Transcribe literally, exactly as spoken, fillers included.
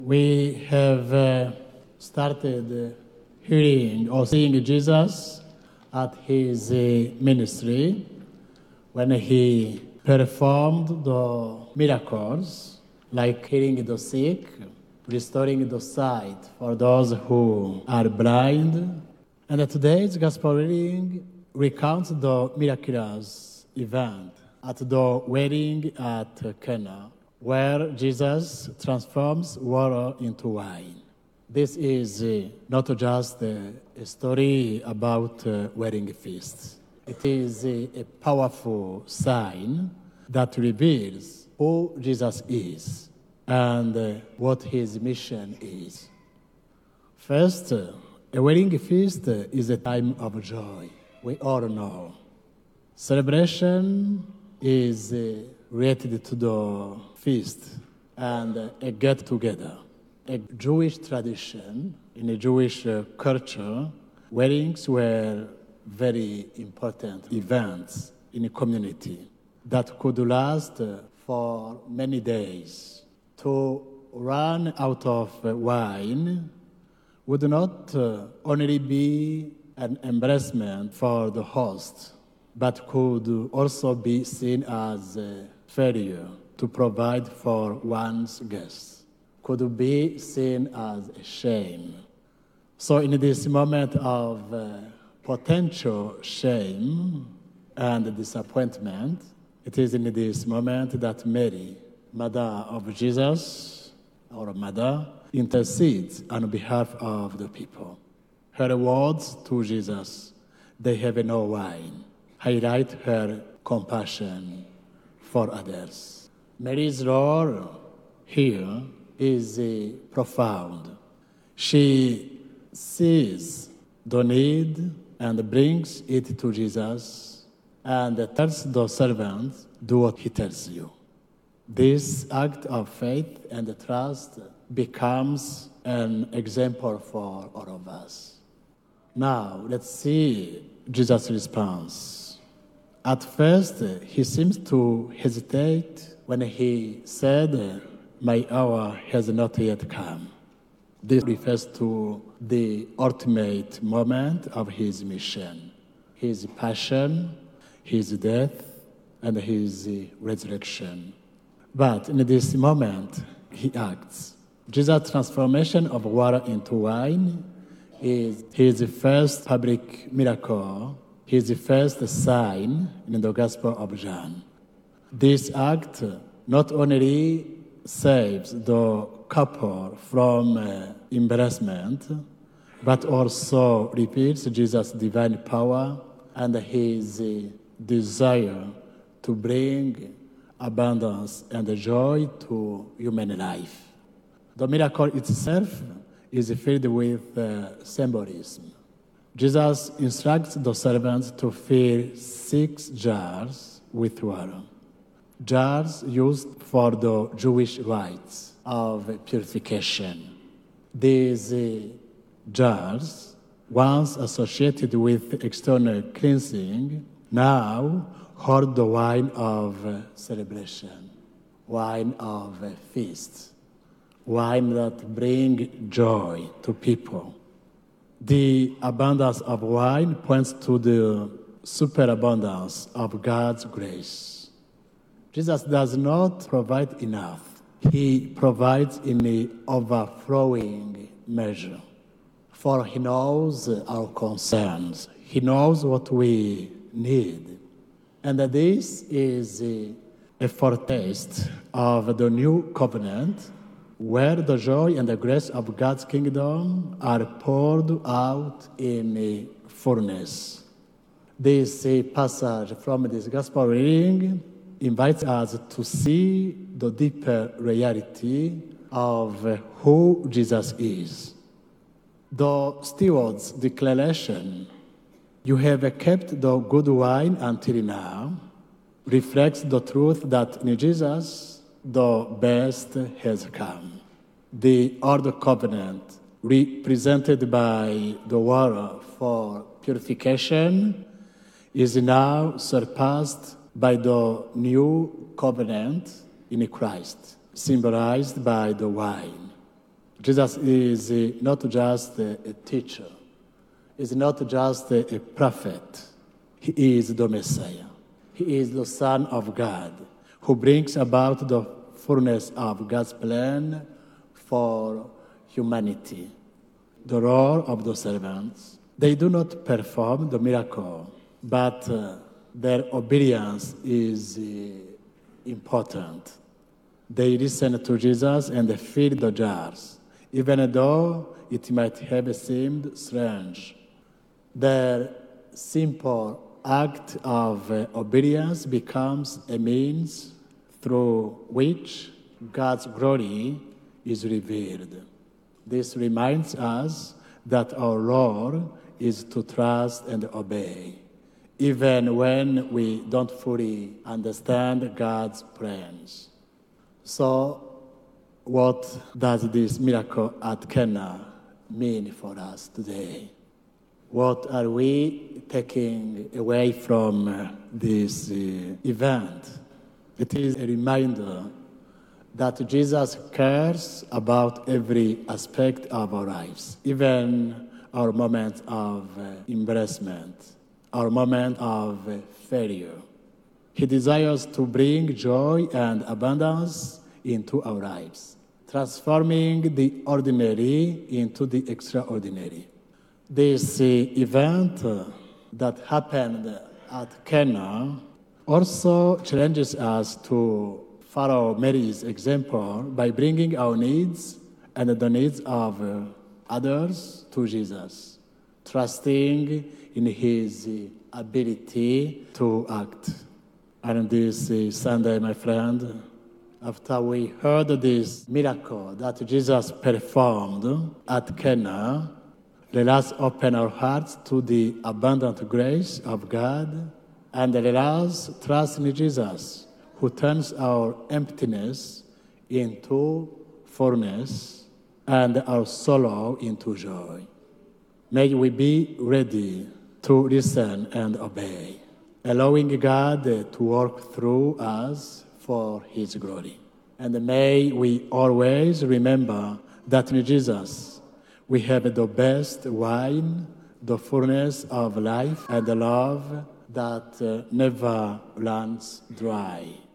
We have uh, started uh, hearing or seeing Jesus at his uh, ministry when he performed the miracles like healing the sick, restoring the sight for those who are blind. And today's gospel reading recounts the miraculous event at the wedding at Cana, where Jesus transforms water into wine. This is uh, not just uh, a story about uh, wedding feasts. It is uh, a powerful sign that reveals who Jesus is and uh, what his mission is. First, uh, a wedding feast uh, is a time of joy. We all know. Celebration is uh, related to the feast and uh, a get-together. A Jewish tradition, in a Jewish uh, culture, weddings were very important events in a community that could last uh, for many days. To run out of uh, wine would not uh, only be an embarrassment for the host, but could also be seen as a failure to provide for one's guests, could be seen as a shame. So in this moment of uh, potential shame and disappointment, it is in this moment that Mary, mother of Jesus, or mother, intercedes on behalf of the people. Her words to Jesus, "They have no wine," highlight her compassion for others. Mary's role here is uh, profound. She sees the need and brings it to Jesus and tells the servants, "Do what he tells you." This act of faith and trust becomes an example for all of us. Now, let's see Jesus' response. At first, he seems to hesitate when he said, "My hour has not yet come." This refers to the ultimate moment of his mission, his passion, his death, and his resurrection. But in this moment, he acts. Jesus' transformation of water into wine is his first public miracle, his first sign in the Gospel of John. This act not only saves the couple from uh, embarrassment, but also reveals Jesus' divine power and his uh, desire to bring abundance and joy to human life. The miracle itself is filled with uh, symbolism. Jesus instructs the servants to fill six jars with water, jars used for the Jewish rites of purification. These uh, jars, once associated with external cleansing, now hold the wine of uh, celebration, wine of uh, feast, wine that brings joy to people. The abundance of wine points to the superabundance of God's grace. Jesus does not provide enough. He provides in an overflowing measure. For he knows our concerns. He knows what we need. And this is a foretaste of the new covenant, where the joy and the grace of God's kingdom are poured out in fullness. This passage from this gospel reading invites us to see the deeper reality of who Jesus is. The steward's declaration, "You have kept the good wine until now," reflects the truth that in Jesus, the best has come. The old covenant, represented by the water for purification, is now surpassed by the new covenant in Christ, symbolized by the wine. Jesus is uh, not just a, a teacher. He's not just a, a prophet. He is the Messiah. He is the Son of God who brings about the fullness of God's plan for humanity. The role of the servants. They do not perform the miracle, but uh, their obedience is uh, important. They listen to Jesus and they fill the jars, even though it might have seemed strange. Their simple act of uh, obedience becomes a means through which God's glory is revealed. This reminds us that our role is to trust and obey, even when we don't fully understand God's plans. So, what does this miracle at Cana mean for us today? What are we taking away from uh, this uh, event? It is a reminder that Jesus cares about every aspect of our lives, even our moments of uh, embarrassment, our moment of uh, failure. He desires to bring joy and abundance into our lives, transforming the ordinary into the extraordinary. This uh, event uh, that happened at Cana also challenges us to follow Mary's example by bringing our needs and the needs of uh, others to Jesus, trusting in his uh, ability to act. And this uh, Sunday, my friend, after we heard this miracle that Jesus performed at Cana, let us open our hearts to the abundant grace of God and let us trust in Jesus, who turns our emptiness into fullness and our sorrow into joy. May we be ready to listen and obey, allowing God to work through us for his glory. And may we always remember that in Jesus we have the best wine, the fullness of life, and the love that uh, never runs dry.